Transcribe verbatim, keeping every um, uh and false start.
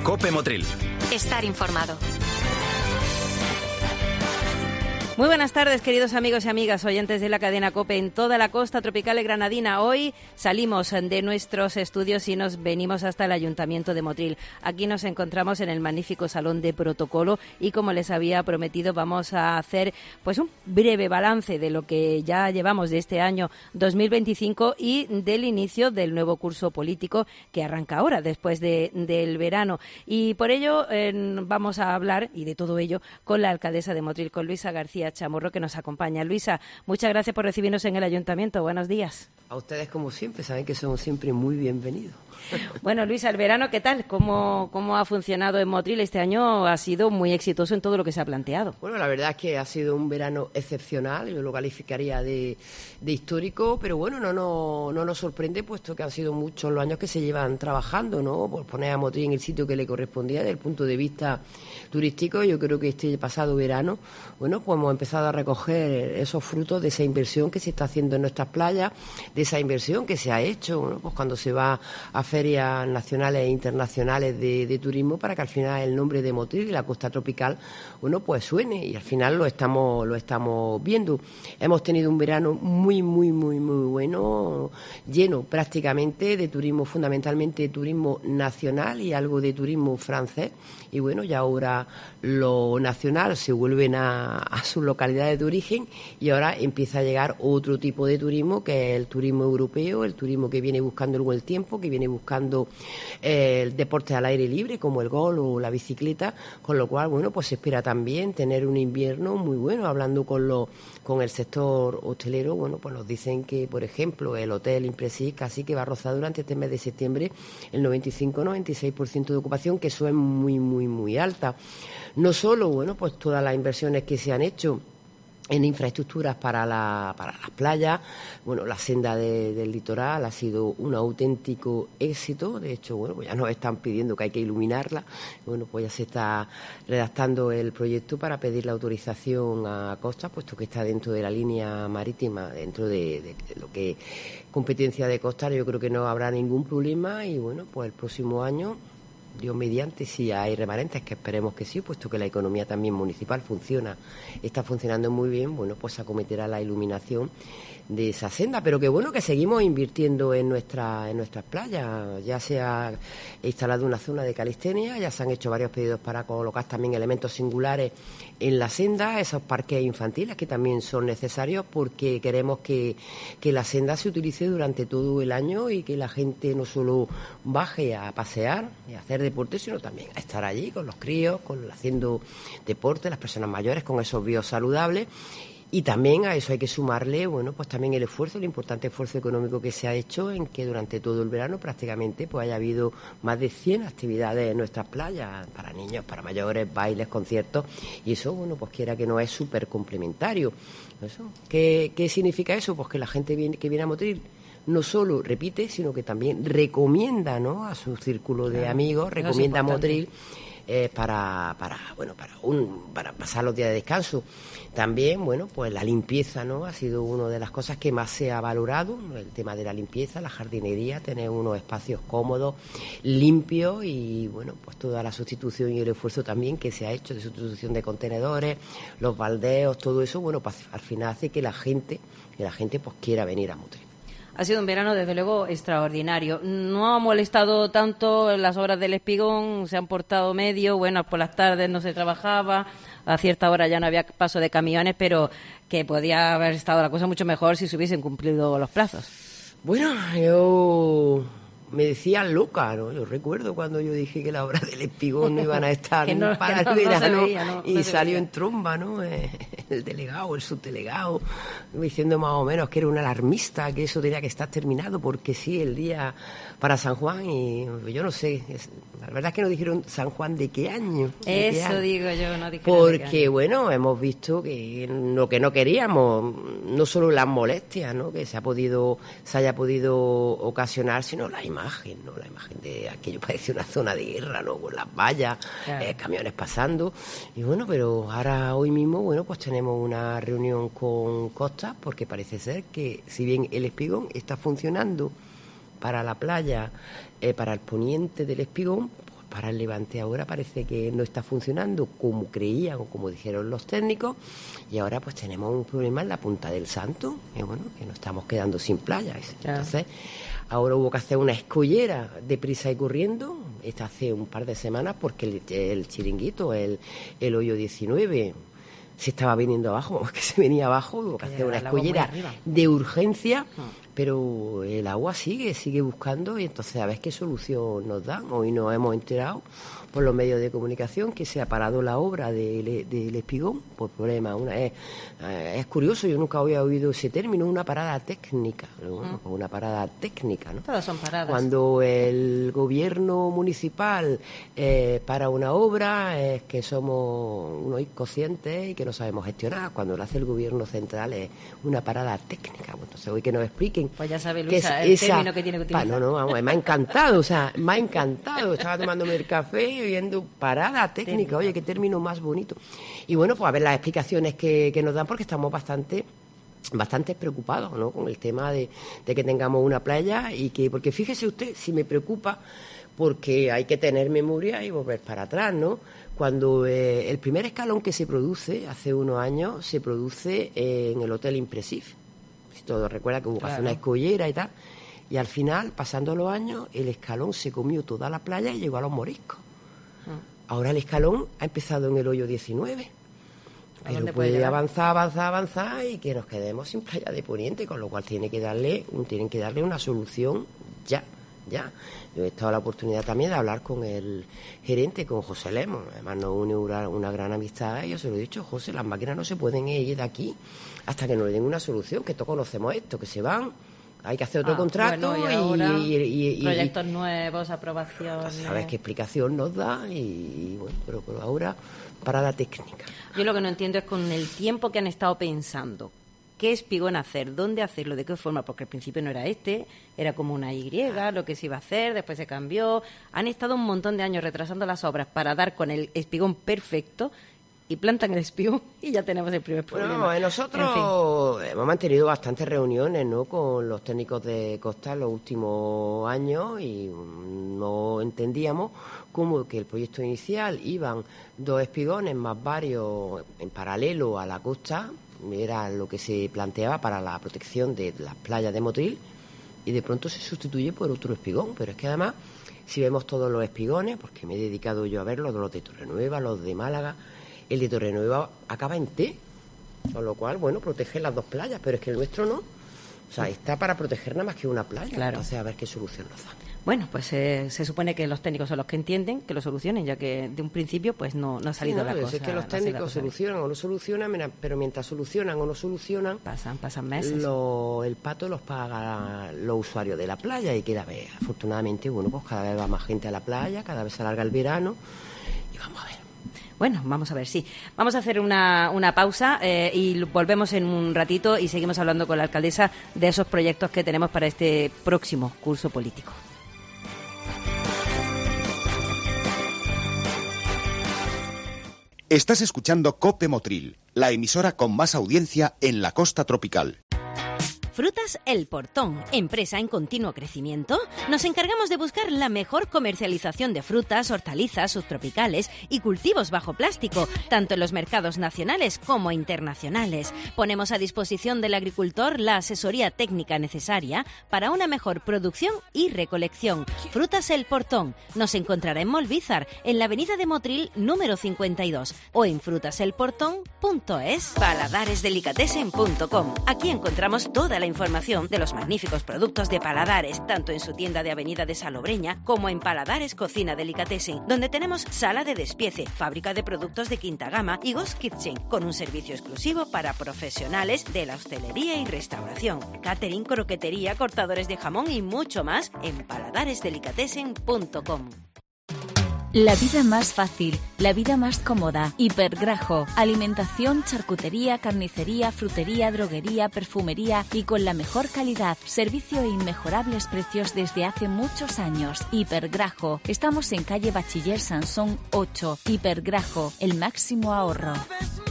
COPE Motril. Estar informado. Muy buenas tardes, queridos amigos y amigas, oyentes de la cadena COPE en toda la costa tropical de granadina. Hoy salimos de nuestros estudios y nos venimos hasta el Ayuntamiento de Motril. Aquí nos encontramos en el magnífico Salón de Protocolo y, como les había prometido, vamos a hacer pues un breve balance de lo que ya llevamos de este año dos mil veinticinco y del inicio del nuevo curso político que arranca ahora, después de, del verano. Y por ello eh, vamos a hablar, y de todo ello, con la alcaldesa de Motril, con Luisa García Chamorro, que nos acompaña. Luisa, muchas gracias por recibirnos en el Ayuntamiento. Buenos días. A ustedes, como siempre, saben que son siempre muy bienvenidos. Bueno, Luisa, el verano, ¿qué tal? ¿Cómo, cómo ha funcionado en Motril? Este año ha sido muy exitoso en todo lo que se ha planteado. Bueno, la verdad es que ha sido un verano excepcional, yo lo calificaría de, de histórico, pero bueno, no, no, no nos sorprende, puesto que han sido muchos los años que se llevan trabajando, ¿no? Por poner a Motril en el sitio que le correspondía desde el punto de vista turístico. Yo creo que este pasado verano, bueno, pues hemos empezado a recoger esos frutos de esa inversión que se está haciendo en nuestras playas, de esa inversión que se ha hecho, bueno, pues cuando se va a ferias nacionales e internacionales de, de turismo, para que al final el nombre de Motril y la costa tropical, bueno, pues suene, y al final lo estamos lo estamos viendo. Hemos tenido un verano muy, muy, muy, muy bueno, lleno prácticamente de turismo, fundamentalmente de turismo nacional y algo de turismo francés, y bueno, ya ahora lo nacional se vuelven a, a sus localidades de origen, y ahora empieza a llegar otro tipo de turismo, que es el turismo europeo, el turismo que viene buscando el buen tiempo, que viene buscando eh, el deporte al aire libre, como el golf o la bicicleta, con lo cual, bueno, pues se espera también tener un invierno muy bueno. Hablando con los con el sector hostelero, bueno, pues nos dicen que, por ejemplo, el Hotel Impresis casi que va a rozar durante este mes de septiembre el noventa y cinco noventa y seis por ciento de ocupación, que eso es muy, muy, muy alta. No solo, bueno, pues todas las inversiones que se han hecho en infraestructuras para la para las playas, bueno, la senda de, del litoral ha sido un auténtico éxito. De hecho, bueno, pues ya nos están pidiendo que hay que iluminarla. Bueno, pues ya se está redactando el proyecto para pedir la autorización a Costa, puesto que está dentro de la línea marítima, dentro de, de, de lo que es competencia de Costa. Yo creo que no habrá ningún problema, y bueno, pues el próximo año, Dios mediante, si hay remanentes, que esperemos que sí, puesto que la economía también municipal funciona, está funcionando muy bien, bueno, pues se acometerá la iluminación de esa senda. Pero que bueno, que seguimos invirtiendo en nuestra, en nuestras playas. Ya se ha instalado una zona de calistenia, ya se han hecho varios pedidos para colocar también elementos singulares en la senda, esos parques infantiles que también son necesarios, porque queremos que, que la senda se utilice durante todo el año, y que la gente no solo baje a pasear y a hacer deporte, sino también a estar allí con los críos, con haciendo deporte, las personas mayores, con esos biosaludables saludables. Y también a eso hay que sumarle, bueno, pues también el esfuerzo, el importante esfuerzo económico que se ha hecho en que durante todo el verano prácticamente pues haya habido más de cien actividades en nuestras playas, para niños, para mayores, bailes, conciertos, y eso, bueno, pues quiera que no, es súper complementario. Eso. ¿Qué, ¿Qué significa eso? Pues que la gente viene, que viene a Motril no solo repite, sino que también recomienda, ¿no?, a su círculo de claro, amigos, recomienda a Motril eh, para, para, bueno, para, un, para pasar los días de descanso. También, bueno, pues la limpieza, ¿no?, ha sido una de las cosas que más se ha valorado, el tema de la limpieza, la jardinería, tener unos espacios cómodos, limpios, y bueno, pues toda la sustitución y el esfuerzo también que se ha hecho de sustitución de contenedores, los baldeos, todo eso, bueno, pues al final hace que la gente, que la gente pues quiera venir a Motril. Ha sido un verano, desde luego, extraordinario. No ha molestado tanto las obras del Espigón, se han portado medio, bueno, por las tardes no se trabajaba, a cierta hora ya no había paso de camiones, pero que podía haber estado la cosa mucho mejor si se hubiesen cumplido los plazos. Bueno, yo me decían loca, ¿no? Yo recuerdo cuando yo dije que las obras del Espigón no iban a estar no, para no, el verano, no veía, no, y no salió veía en tromba, ¿no? El delegado, el subdelegado, diciendo más o menos que era un alarmista, que eso tenía que estar terminado, porque sí, el día para San Juan, y yo no sé, es, la verdad es que no dijeron San Juan de qué año. De eso qué año. digo yo, no dijeron porque, bueno, hemos visto que lo que no queríamos, no solo las molestias, ¿no?, que se ha podido, se haya podido ocasionar, sino la imagen, ¿no?, la imagen de aquello parece una zona de guerra, ¿no?, con las vallas, claro, eh, camiones pasando, y bueno, pero ahora hoy mismo, bueno, pues tenemos una reunión con Costa, porque parece ser que si bien el Espigón está funcionando para la playa, eh, para el poniente del Espigón, para el Levante ahora parece que no está funcionando como creían o como dijeron los técnicos, y ahora pues tenemos un problema en la Punta del Santo, y bueno, que nos estamos quedando sin playa. Entonces, ahora hubo que hacer una escollera deprisa y corriendo, esta hace un par de semanas, porque el, el chiringuito, el, el hoyo diecinueve, se estaba viniendo abajo, que se venía abajo, hubo que hacer una escollera de urgencia, pero el agua sigue, sigue buscando, y entonces a ver qué solución nos dan. Hoy nos hemos enterado por los medios de comunicación que se ha parado la obra del de, de Espigón por problemas. Una, es, es curioso, yo nunca había oído ese término, una parada técnica, bueno, mm. una parada técnica, ¿no? Todas son paradas. Cuando el gobierno municipal eh, para una obra es que somos unos inconscientes y que no sabemos gestionar. Cuando lo hace el gobierno central es una parada técnica. Bueno, entonces hoy que nos expliquen. Pues ya sabe, Luisa, el esa, término que tiene que utilizar. Pa, no, no, vamos, me ha encantado, o sea, me ha encantado. Estaba tomándome el café viendo parada técnica, oye, qué término más bonito. Y bueno, pues a ver las explicaciones que, que nos dan, porque estamos bastante bastante preocupados, ¿no?, con el tema de, de que tengamos una playa, y que, porque fíjese usted, si me preocupa, porque hay que tener memoria y volver para atrás, ¿no? Cuando eh, el primer escalón que se produce, hace unos años, se produce eh, en el Hotel Impresif. Si todo recuerda que hubo que hacer una escollera y tal, y al final, pasando los años, el escalón se comió toda la playa y llegó a los moriscos. Ahora el escalón ha empezado en el hoyo diecinueve, pero puede avanzar, avanzar, avanzar y que nos quedemos sin playa de Poniente, con lo cual tiene que darle, un, tienen que darle una solución ya, ya. Yo he estado la oportunidad también de hablar con el gerente, con José Lemos, además nos une una, una gran amistad, y yo se lo he dicho: José, las máquinas no se pueden ir de aquí hasta que nos den una solución, que todos conocemos esto, que se van. Hay que hacer otro ah, contrato, bueno, y, ahora, y, y, y proyectos y, nuevos, aprobaciones. ¿Sabes qué explicación nos da? Y, y bueno, pero, pero ahora parada técnica. Yo lo que no entiendo es con el tiempo que han estado pensando. ¿Qué espigón hacer? ¿Dónde hacerlo? ¿De qué forma? Porque al principio no era este, era como una Y, lo que se iba a hacer, después se cambió. Han estado un montón de años retrasando las obras para dar con el espigón perfecto, y plantan el espigón y ya tenemos el primer problema. Bueno, nosotros en fin. hemos mantenido bastantes reuniones, ¿no?, con los técnicos de Costa en los últimos años, y no entendíamos cómo que el proyecto inicial iban dos espigones más varios en paralelo a la costa, era lo que se planteaba para la protección de las playas de Motril, y de pronto se sustituye por otro espigón. Pero es que además, si vemos todos los espigones, porque me he dedicado yo a verlos, los de Torrenueva, los de Málaga, el de Torrenueva acaba en T, con lo cual, bueno, protege las dos playas, pero es que el nuestro no. O sea, está para proteger nada más que una playa. Claro. Entonces, a ver qué solución nos da. Bueno, pues eh, se supone que los técnicos son los que entienden que lo solucionen, ya que de un principio pues no, no ha salido sí, no, la cosa. Es que los técnicos no solucionan o no solucionan, pero mientras solucionan o no solucionan, pasan pasan meses. Lo, el pato los paga los usuarios de la playa, y cada vez, afortunadamente, bueno, pues cada vez va más gente a la playa, cada vez se alarga el verano, y vamos a ver. Bueno, vamos a ver, sí. Vamos a hacer una, una pausa eh, y volvemos en un ratito y seguimos hablando con la alcaldesa de esos proyectos que tenemos para este próximo curso político. Estás escuchando COPE Motril, la emisora con más audiencia en la costa tropical. Frutas El Portón, empresa en continuo crecimiento. Nos encargamos de buscar la mejor comercialización de frutas, hortalizas, subtropicales y cultivos bajo plástico, tanto en los mercados nacionales como internacionales. Ponemos a disposición del agricultor la asesoría técnica necesaria para una mejor producción y recolección. Frutas El Portón nos encontrará en Molvízar, en la avenida de Motril número cincuenta y dos, o en frutaselportón punto es. paladares delicatessen punto com. Aquí encontramos toda la información de los magníficos productos de Paladares, tanto en su tienda de Avenida de Salobreña como en Paladares Cocina Delicatessen, donde tenemos sala de despiece, fábrica de productos de quinta gama y Ghost Kitchen, con un servicio exclusivo para profesionales de la hostelería y restauración, catering, croquetería, cortadores de jamón y mucho más en paladares delicatessen punto com. La vida más fácil, la vida más cómoda. Hipergrajo, alimentación, charcutería, carnicería, frutería, droguería, perfumería y con la mejor calidad, servicio e inmejorables precios desde hace muchos años. Hipergrajo, estamos en calle Bachiller Sansón ocho. Hipergrajo, el máximo ahorro.